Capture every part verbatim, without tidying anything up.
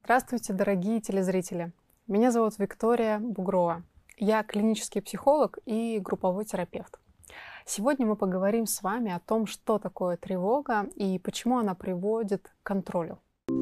Здравствуйте, дорогие телезрители! Меня зовут Виктория Бугрова. Я клинический психолог и групповой терапевт. Сегодня мы поговорим с вами о том, что такое тревога и почему она приводит к контролю.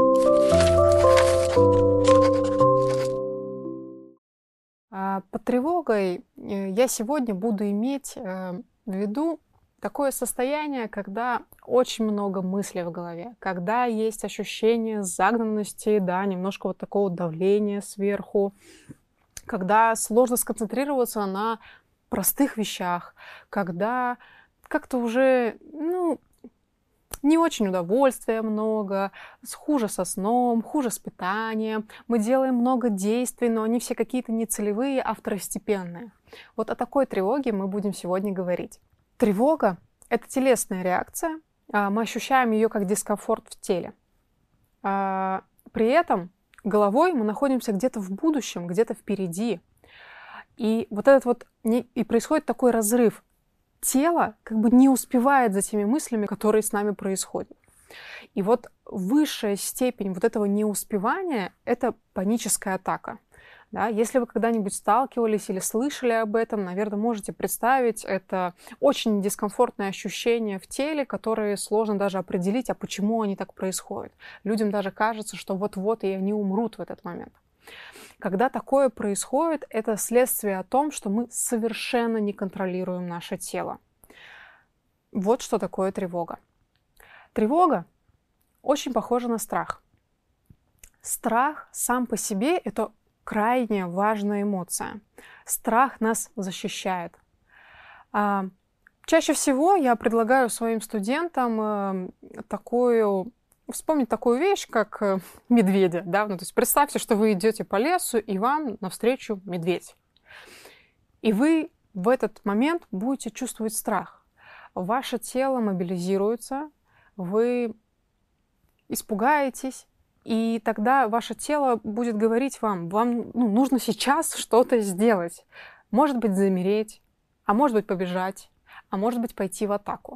Под тревогой я сегодня буду иметь в виду такое состояние, когда очень много мыслей в голове, когда есть ощущение загнанности, да, немножко вот такого давления сверху, когда сложно сконцентрироваться на простых вещах, когда как-то уже, ну, не очень удовольствия много, хуже со сном, хуже с питанием. Мы делаем много действий, но они все какие-то не целевые, а второстепенные. Вот о такой тревоге мы будем сегодня говорить. Тревога – это телесная реакция. Мы ощущаем ее как дискомфорт в теле. При этом головой мы находимся где-то в будущем, где-то впереди. И вот этот вот и происходит такой разрыв. Тело как бы не успевает за теми мыслями, которые с нами происходят. И вот высшая степень вот этого неуспевания – это паническая атака. Да, если вы когда-нибудь сталкивались или слышали об этом, наверное, можете представить, это очень дискомфортное ощущение в теле, которое сложно даже определить, а почему они так происходят. Людям даже кажется, что вот-вот и они умрут в этот момент. Когда такое происходит, это следствие о том, что мы совершенно не контролируем наше тело. Вот что такое тревога. Тревога очень похожа на страх. Страх сам по себе – это крайне важная эмоция. Страх нас защищает. Чаще всего я предлагаю своим студентам такую, вспомнить такую вещь, как медведя. Да? Ну, то есть представьте, что вы идете по лесу, и вам навстречу медведь. И вы в этот момент будете чувствовать страх. Ваше тело мобилизируется, вы испугаетесь, и тогда ваше тело будет говорить вам, вам ну, нужно сейчас что-то сделать. Может быть, замереть, а может быть, побежать, а может быть, пойти в атаку.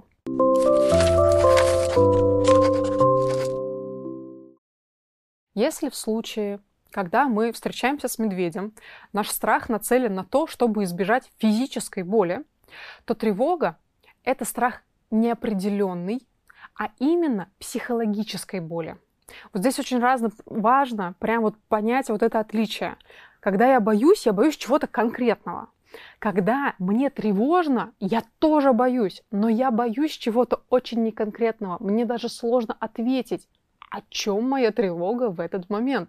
Если в случае, когда мы встречаемся с медведем, наш страх нацелен на то, чтобы избежать физической боли, то тревога – это страх неопределенный, а именно психологической боли. Вот здесь очень разно, важно прям вот понять вот это отличие. Когда я боюсь, я боюсь чего-то конкретного. Когда мне тревожно, я тоже боюсь, но я боюсь чего-то очень неконкретного. Мне даже сложно ответить, о чем моя тревога в этот момент.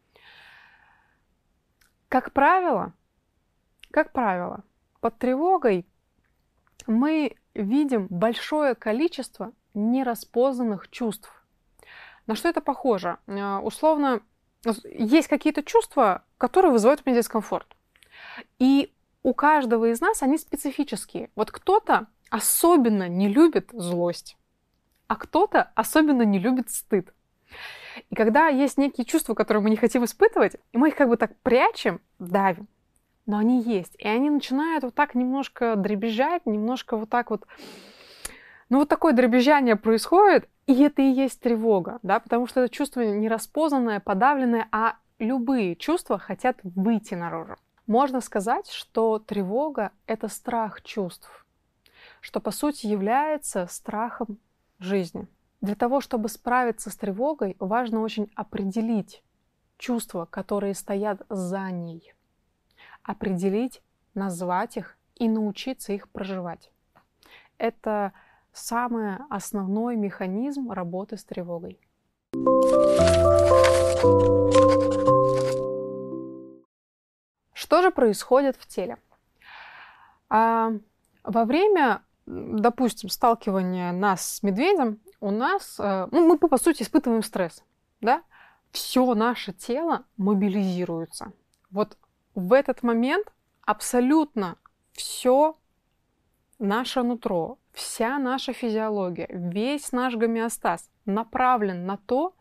Как правило, как правило, под тревогой мы видим большое количество нераспознанных чувств. На что это похоже? Условно, есть какие-то чувства, которые вызывают у меня дискомфорт. И у каждого из нас они специфические. Вот кто-то особенно не любит злость, а кто-то особенно не любит стыд. И когда есть некие чувства, которые мы не хотим испытывать, и мы их как бы так прячем, давим, но они есть. И они начинают вот так немножко дребезжать, немножко вот так вот... Ну вот такое дребезжание происходит, и это и есть тревога, да, потому что это чувство нераспознанное, подавленное, а любые чувства хотят выйти наружу. Можно сказать, что тревога – это страх чувств, что по сути является страхом жизни. Для того, чтобы справиться с тревогой, важно очень определить чувства, которые стоят за ней, определить, назвать их и научиться их проживать. Это самый основной механизм работы с тревогой. Что же происходит в теле? А, во время, допустим, сталкивания нас с медведем, у нас, ну, мы по сути испытываем стресс, да? Все наше тело мобилизируется. Вот в этот момент абсолютно все наше нутро, вся наша физиология, весь наш гомеостаз направлен на то,